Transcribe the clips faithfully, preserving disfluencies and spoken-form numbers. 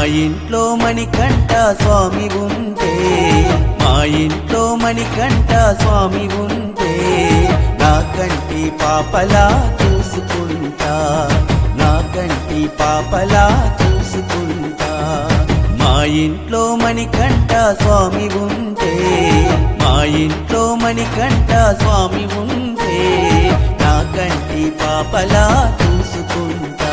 ఇంట్లో మణికంఠ స్వామి ఉంటే, మా ఇంట్లో మణికంఠ స్వామి ఉంటే, నా కంటి పాపలా చూసుకుంటా, నా కంటి పాపలా చూసుకుంటా. మా ఇంట్లో మణికంఠ స్వామి ఉంటే, మా ఇంట్లో మణికంఠ స్వామి ఉంటే, నా కంటి పాపలా చూసుకుంటా.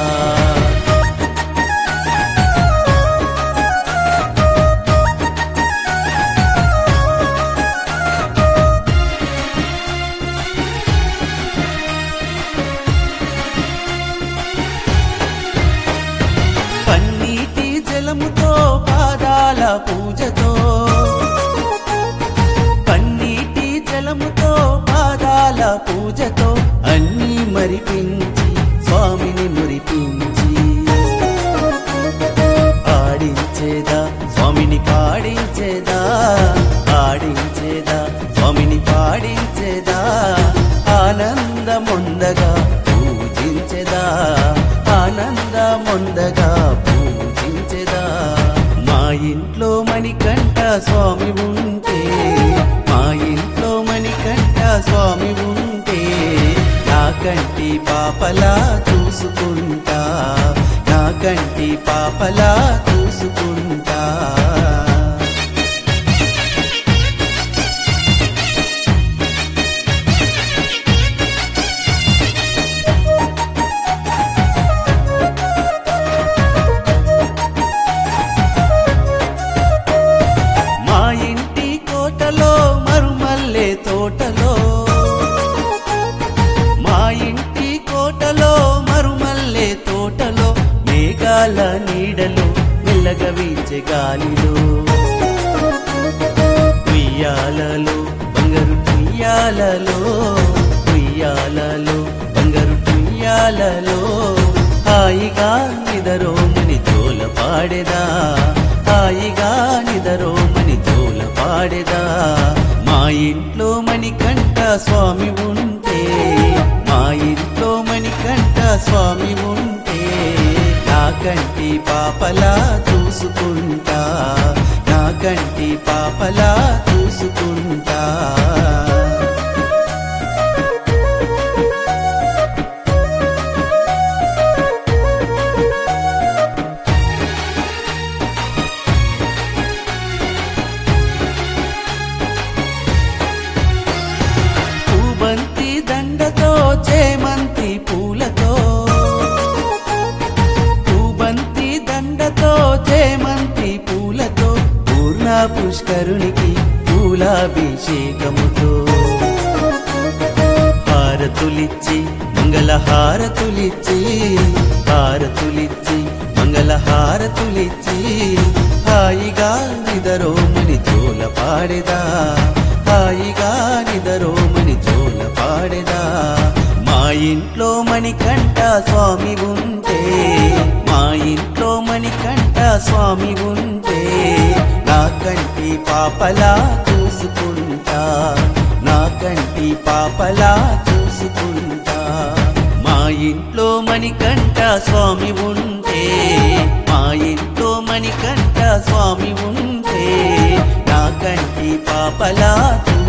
పన్నీటి జలముతో పాదాల పూజతో, పన్నీటి జలముతో పాదాల పూజతో అన్నీ మరిపించి స్వామిని మురిపించి, ఆడించేదా స్వామిని పాడించేదా, ఆడించేదా స్వామిని పాడించేదా, ఆనందముందగా పూజించేదా, ఆనందముందగా పూజించేదా. మా ఇంట్లో మణికంఠ స్వామి ఉంటే, మా ఇంట్లో మణికంఠ స్వామి ఉంటే, నా కంటి పాపలా చూసుకుంటా, నా కంటి పాపలా చూసుకుంటా. మా ఇంటి కోటలో మరుమల్లె తోటలో, మా ఇంటి కోటలో మరుమల్లె తోటలో, మేఘాల నీడలో మెల్లగా వీచే గాలిలో, ఉయ్యాలలో బంగారు ఉయ్యాలలో, ఉయ్యాలలో బంగారు ఉయ్యాలలో, హాయిగా నిదరోమని జోల పాడేదా, హాయిగా నిదరోమని జోల పాడేదా. మా ఇంట్లో మణికంఠ స్వామి ఉంటే, మా ఇంట్లో మణికంఠ స్వామి ఉంటే, నా కంటి పాపలా చూసుకుంటా, నా కంటి పాపలా చూసుకుంటా. పూబంతి దండతో చేమంతి పూలతో, పూబంతి దండతో చేమంతి పూలతో, పూర్ణ పుష్కరునికి పూలాభిషేకముతో, హారతులిచ్చి మంగళ హారతులిచ్చి, హారతులిచ్చి మంగళ హారతులిచ్చి, హాయిగా నిదరోమని జోల పాడేదా, హాయిగా నిదరోమని జోల పాడేదా. మా ఇంట్లో మణికంఠ స్వామి ఉంటే, మా ఇంట్లో మణికంఠ స్వామి ఉంటే, నా కంటి పాపలా చూసుకుంటా, నా కంటి పాపలా చూసుకుంటా. మా ఇంట్లో మణికంఠ స్వామి ఉంటే, మా ఇంట్లో మణికంఠ స్వామి ఉంటే, నా కంటి పాపలా